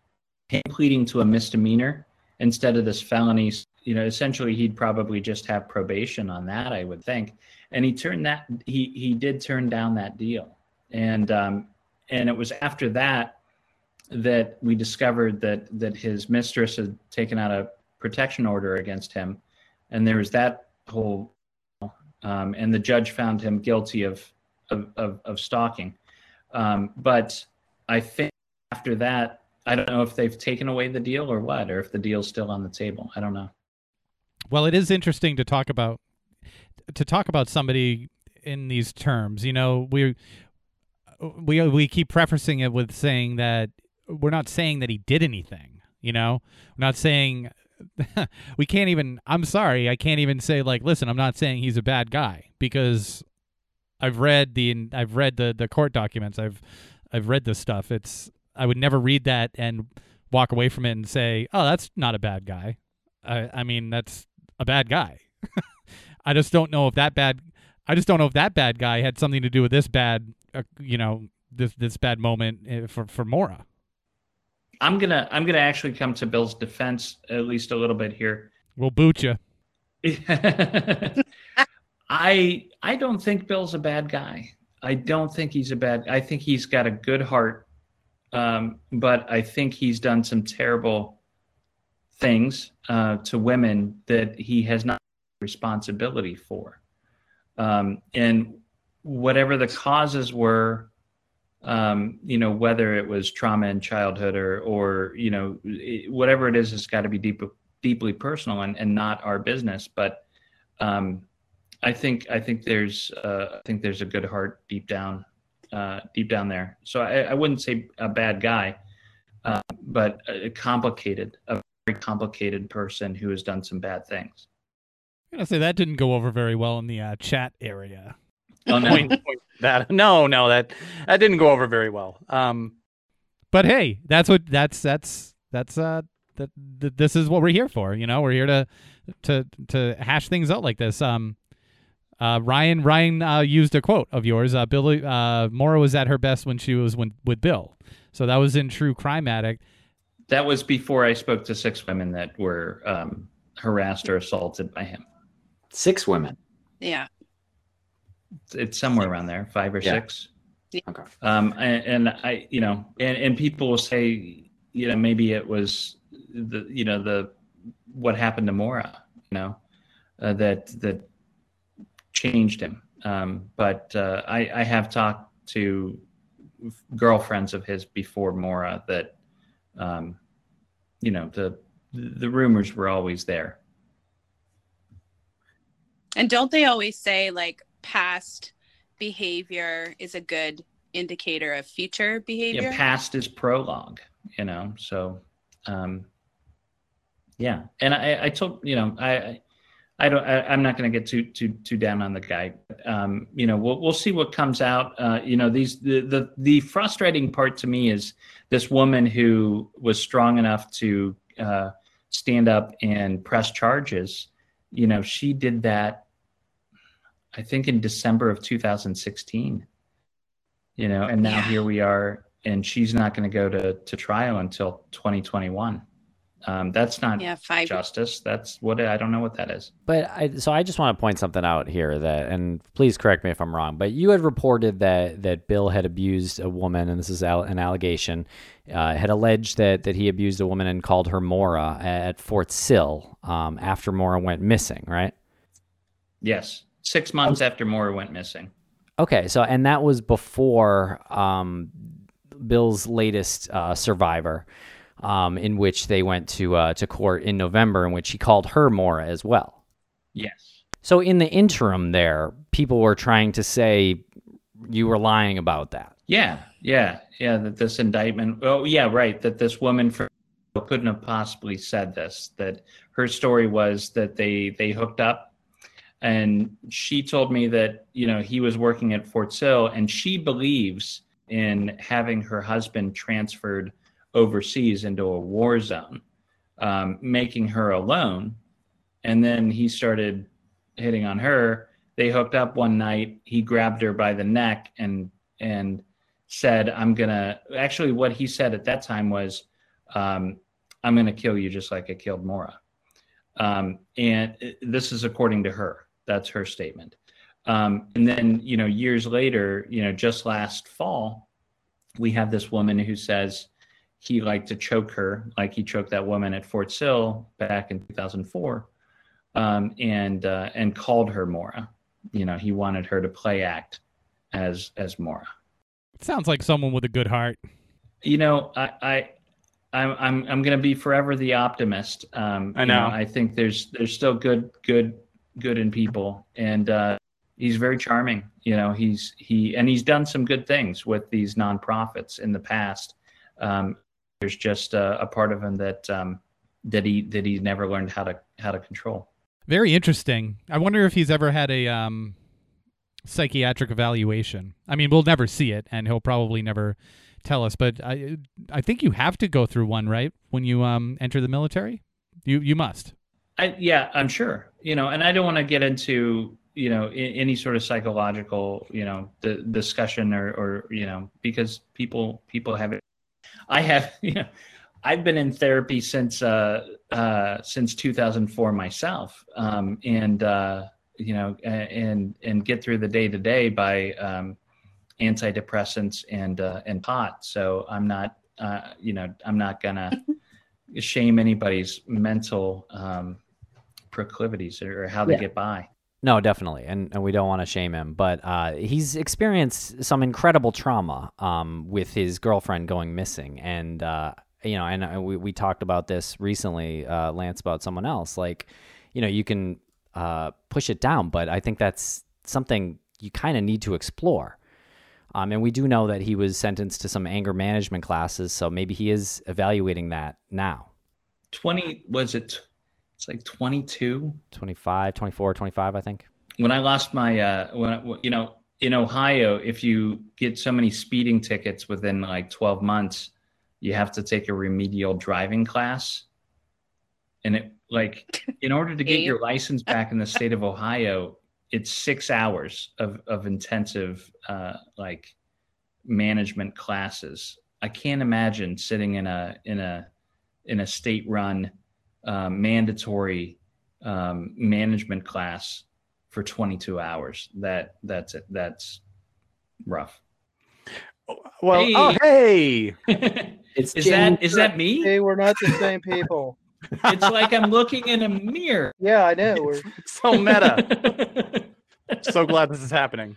him pleading to a misdemeanor instead of this felony. You know, essentially, he'd probably just have probation on that, I would think. And he turned that he he did turn down that deal, and um, and it was after that that we discovered that that his mistress had taken out a protection order against him, and there was that whole, um, and the judge found him guilty of. Of, of, of stalking. Um, but I think after that, I don't know if they've taken away the deal or what, or if the deal's still on the table. I don't know. Well, it is interesting to talk about to talk about somebody in these terms. You know, we we we keep prefacing it with saying that we're not saying that he did anything. You know, we're not saying we can't even. I'm sorry, I can't even say like, listen, I'm not saying he's a bad guy because. I've read the I've read the, the court documents. I've I've read this stuff. It's I would never read that and walk away from it and say, "Oh, that's not a bad guy." I I mean, that's a bad guy. I just don't know if that bad I just don't know if that bad guy had something to do with this bad uh, you know, this this bad moment uh, for for Maura. I'm gonna I'm gonna actually come to Bill's defense at least a little bit here. We'll boot you. I I don't think Bill's a bad guy. I don't think he's a bad. I think he's got a good heart, um, but I think he's done some terrible things uh, to women that he has not responsibility for, um, and whatever the causes were. Um, you know, whether it was trauma in childhood or, or you know, it, whatever it is, it's got to be deep, deeply personal and, and not our business. But um, I think I think there's uh, I think there's a good heart deep down, uh, deep down there. So I, I wouldn't say a bad guy, uh, but a complicated, a very complicated person who has done some bad things. I'm gonna say that didn't go over very well in the uh, chat area. Oh, no. Point, point that no, no, that that didn't go over very well. Um, but hey, that's what that's that's that's uh that th- this is what we're here for. You know, we're here to to to hash things out like this. Um, uh, Ryan Ryan uh, used a quote of yours. Uh, Billy uh, Maura was at her best when she was when, with Bill. So that was in True Crime Addict. That was before I spoke to six women that were um, harassed or assaulted by him. Six women. Yeah. It's somewhere around there, five or Yeah. six. Okay. Um, and, and I, you know, and, and people will say, you know, maybe it was the, you know, the, what happened to Maura, you know, uh, that, that changed him. Um, but uh, I, I have talked to girlfriends of his before Maura that, um, you know, the, the rumors were always there. And don't they always say like past behavior is a good indicator of future behavior? Yeah, past is prologue, you know. So, um, yeah. And I, I told you know, I, I don't, I, I'm not going to get too, too, too down on the guy. Um, you know, we'll, we'll see what comes out. Uh, you know, these, the, the, the frustrating part to me is this woman who was strong enough to uh, stand up and press charges. You know, she did that, I think in December of two thousand sixteen, you know, and now Yeah. here we are, and she's not going to go to, to trial until twenty twenty-one. Um, that's not Yeah, five. justice. That's what, I don't know what that is. But I, so I just want to point something out here that, and please correct me if I'm wrong, but you had reported that, that Bill had abused a woman, and this is al- an allegation, uh, had alleged that, that he abused a woman and called her Maura at Fort Sill um, after Maura went missing, right? Yes. Six months after Maura went missing. Okay, so, and that was before um, Bill's latest uh, survivor, um, in which they went to uh, to court in November, in which he called her Maura as well. Yes. So in the interim there, people were trying to say you were lying about that. Yeah. Yeah. Yeah. That this indictment, oh, yeah, right. That this woman for, couldn't have possibly said this, that her story was that they, they hooked up. And she told me that, you know, he was working at Fort Sill, and she believes in having her husband transferred overseas into a war zone, um, making her alone. And then he started hitting on her. They hooked up one night. He grabbed her by the neck and and said, I'm going to, actually what he said at that time was, um, I'm going to kill you just like I killed Maura. Um, and this is according to her. That's her statement. Um, and then, you know, years later, you know, just last fall, we have this woman who says he liked to choke her like he choked that woman at Fort Sill back in two thousand four, um, and uh, and called her Maura. You know, he wanted her to play act as as Maura. It sounds like someone with a good heart. You know, I, I I'm I'm I'm going to be forever the optimist. Um, I you know. I think there's there's still good good good in people, and uh, he's very charming. You know, he's he and he's done some good things with these nonprofits in the past. Um, there's just a, a part of him that um, that he that he never learned how to how to control. Very interesting. I wonder if he's ever had a um, psychiatric evaluation. I mean, we'll never see it, and he'll probably never tell us. But I, I think you have to go through one, right? When you um, enter the military, you you must. I, yeah, I'm sure. You know, and I don't want to get into you know, I- any sort of psychological, you know, the discussion or, or, you know, because people, people have it. I have, you know, I've been in therapy since, uh, uh, since two thousand four myself. Um, and, uh, you know, and, and get through the day to day by, um, antidepressants and, uh, and pot. So I'm not, uh, you know, I'm not gonna shame anybody's mental, um, proclivities or how they Yeah. get by. No, definitely, and, and we don't want to shame him, but uh, he's experienced some incredible trauma um, with his girlfriend going missing, and uh, you know, and uh, we we talked about this recently, uh, Lance, about someone else. Like, you know, you can uh, push it down, but I think that's something you kind of need to explore. Um, and we do know that he was sentenced to some anger management classes, so maybe he is evaluating that now. twenty, was it? It's like twenty-two. twenty-five, twenty-four, twenty-five, I think. When I lost my, uh, when I, you know, in Ohio, if you get so many speeding tickets within like twelve months, you have to take a remedial driving class. And it, like, in order to get your license back in the state of Ohio, it's six hours of, of intensive, uh, like management classes. I can't imagine sitting in a, in a, in a state run, um, mandatory, um, management class for twenty-two hours. That that's it. That's rough. Well, Hey. oh, hey. It's is that is that me? Hey, we're not the same people. It's like I'm looking in a mirror. Yeah, I know. We're So meta. So glad this is happening.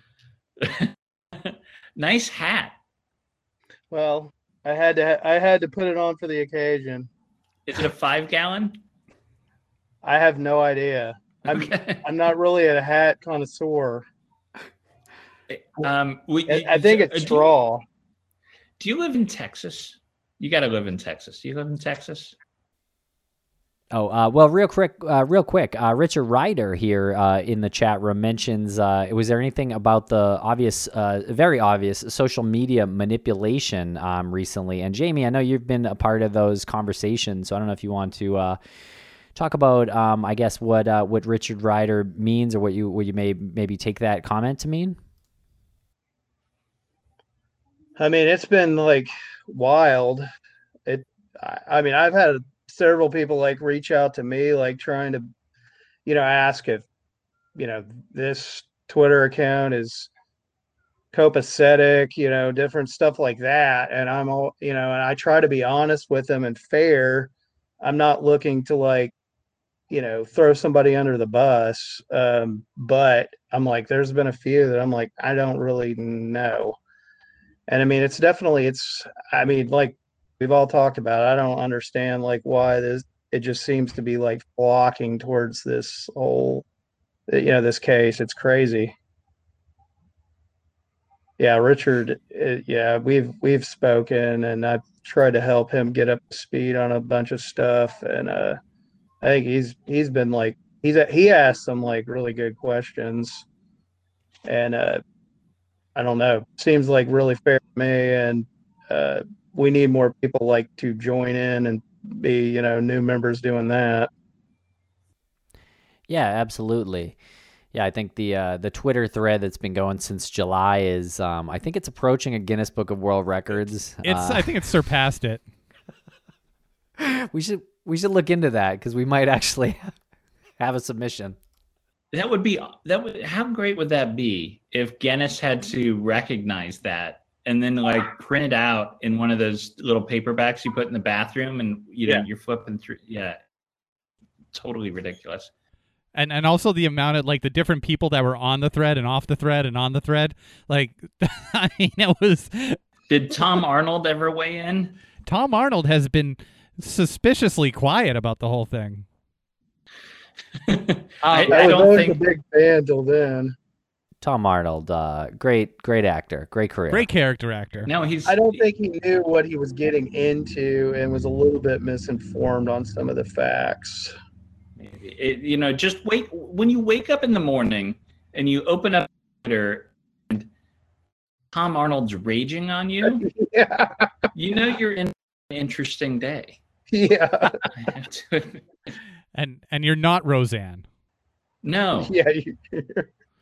Nice hat. well. I had to. I had to put it on for the occasion. Is it a five gallon? I have no idea. I'm. Okay. I'm not really a hat connoisseur. Um, we, I, I think it's do you- straw. Do you live in Texas? You got to live in Texas. Do you live in Texas? Oh, uh, well, real quick, uh, real quick. Uh, Richard Ryder here uh, in the chat room mentions, uh, was there anything about the obvious, uh, very obvious social media manipulation um, recently? And Jamie, I know you've been a part of those conversations, so I don't know if you want to uh, talk about, um, I guess, what uh, what Richard Ryder means, or what you what you may maybe take that comment to mean. I mean, it's been like wild. It. I, I mean, I've had several people like reach out to me, like trying to, you know, ask if, you know, this Twitter account is copacetic, you know, different stuff like that. And I'm all, you know, and I try to be honest with them and fair. I'm not looking to like, you know, throw somebody under the bus. Um, but I'm like, there's been a few that I'm like, I don't really know. And I mean, it's definitely, it's, I mean, like we've all talked about, I don't understand like why this, it just seems to be like flocking towards this whole, you know, this case. It's crazy. Yeah, Richard, it, yeah, we've, we've spoken and I've tried to help him get up to speed on a bunch of stuff. And uh, I think he's, he's been like, he's, he asked some like really good questions. And uh, I don't know, seems like really fair to me. And uh, we need more people like to join in and be, you know, new members doing that. Yeah, absolutely. Yeah, I think the uh, the Twitter thread that's been going since July is, um, I think it's approaching a Guinness Book of World Records. It's. Uh, I think it's surpassed it. we should we should look into that because we might actually have a submission. That would be that would how great would that be if Guinness had to recognize that and then like print it out in one of those little paperbacks you put in the bathroom and you know Yeah. you're flipping through. Yeah, totally ridiculous. And and also the amount of like the different people that were on the thread and off the thread and on the thread. Like, I mean, it was. Did Tom Arnold ever weigh in? Tom Arnold has been suspiciously quiet about the whole thing. I, I, I was don't always think a big fan till then. Tom Arnold, uh, great great actor, great career. Great character actor. no. He's. I don't think he knew what he was getting into and was a little bit misinformed on some of the facts. It, you know, just wake when you wake up in the morning and you open up Twitter and Tom Arnold's raging on you. Yeah. You know you're in an interesting day. Yeah. I have to admit. And and you're not Roseanne. No, Yeah. You,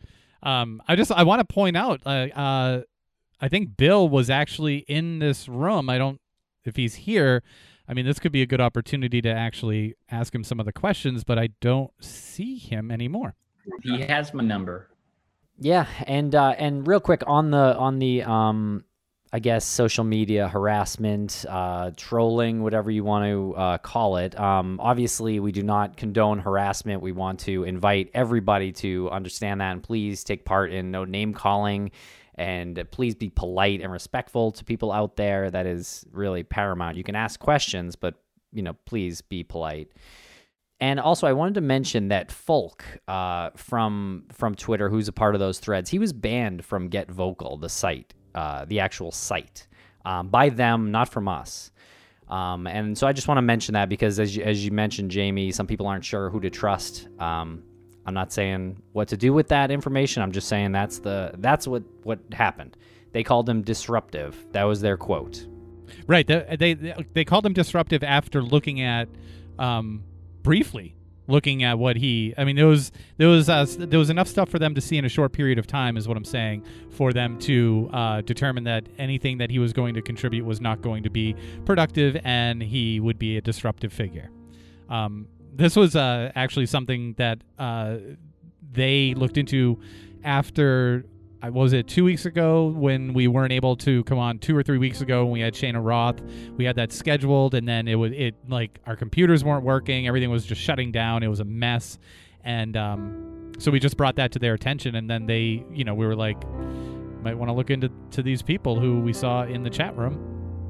Um, I just I want to point out, uh, uh, I think Bill was actually in this room. I don't, if he's here, I mean, this could be a good opportunity to actually ask him some of the questions, but I don't see him anymore. He has my number. Yeah, and uh, and real quick on the on the um, I guess social media harassment, uh, trolling, whatever you want to uh, call it. Um, obviously, we do not condone harassment. We want to invite everybody to understand that, and please take part in no name calling, and please be polite and respectful to people out there. That is really paramount. You can ask questions, but you know, please be polite. And also, I wanted to mention that Folk uh, from from Twitter, who's a part of those threads, he was banned from Get Vocal, the site. Uh, the actual site, um, by them, not from us. Um, and so I just want to mention that because as you, as you mentioned, Jamie, some people aren't sure who to trust. Um, I'm not saying what to do with that information. I'm just saying that's the that's what, what happened. They called him disruptive. That was their quote. Right. They they, they called him disruptive after looking at, um, briefly, looking at what he, I mean, there was there was uh, there was enough stuff for them to see in a short period of time, is what I'm saying, for them to uh, determine that anything that he was going to contribute was not going to be productive, and he would be a disruptive figure. Um, this was uh, actually something that uh, they looked into after. What was it, two weeks ago when we weren't able to come on, two or three weeks ago when we had Shayna Roth. We had that scheduled, and then it was it like our computers weren't working. Everything was just shutting down. It was a mess. And um, so we just brought that to their attention, and then they, you know, we were like, might want to look into to these people who we saw in the chat room.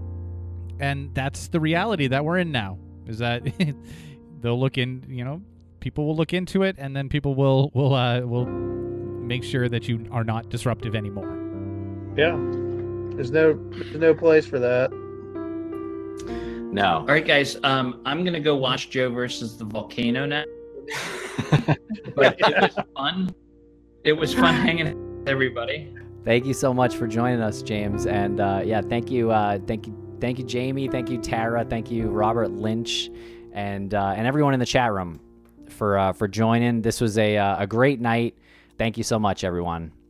And that's the reality that we're in now, is that they'll look in, you know, people will look into it, and then people will, will, uh, will, make sure that you are not disruptive anymore. Yeah, there's no there's no place for that. No. All right, guys. Um, I'm gonna go watch Joe versus the Volcano now. But it was fun. It was fun hanging out with everybody. Thank you so much for joining us, James. And uh, yeah, thank you, uh, thank you, thank you, Jamie. Thank you, Tara. Thank you, Robert Lynch, and uh, and everyone in the chat room for uh, for joining. This was a uh, a great night. Thank you so much, everyone.